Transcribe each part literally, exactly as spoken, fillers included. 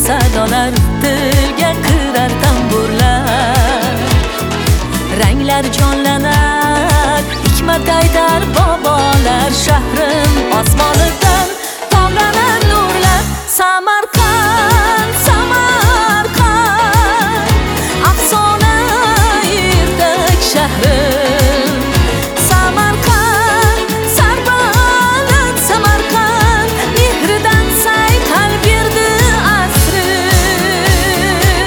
sadolar, dilga kirar tamburlar. Ranglar jonlanar, hikmat aytar bobolar. Shahrim osmonidan tomlanar nurlar. Samarqand, Samarqand, afsona yurdak shahrim. Samarqand, sarbaland Samarqand, mehridan say qalbirdi asrim.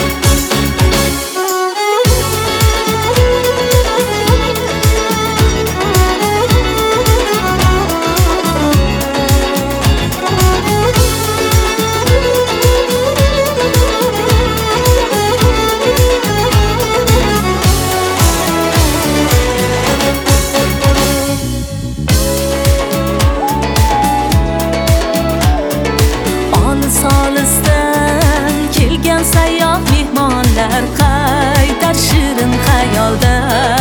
Solisdan kelgan sayyoh mehmonlar qaytar shirin xayolda.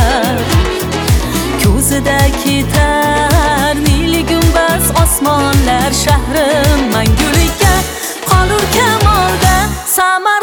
Ko'zida ketar nili gumbaz osmonlar. Shahrim mangulikka qolur kamolda. Samar